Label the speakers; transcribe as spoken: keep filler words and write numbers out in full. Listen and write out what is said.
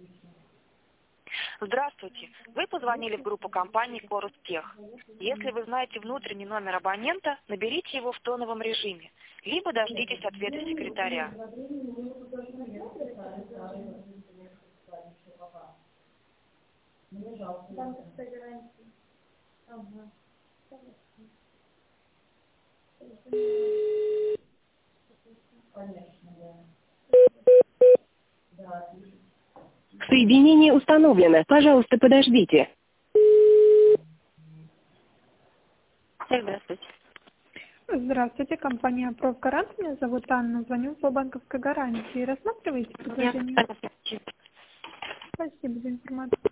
Speaker 1: Здравствуйте. Вы позвонили в группу компании «Коруспех». Если вы знаете внутренний номер абонента, наберите его в тоновом режиме, либо дождитесь ответа секретаря.
Speaker 2: Соединение установлено. Пожалуйста, подождите.
Speaker 1: Здравствуйте.
Speaker 3: Здравствуйте, компания «Профгарант». Меня зовут Анна. Звоню по банковской гарантии. Рассматриваете предложение? Спасибо за информацию.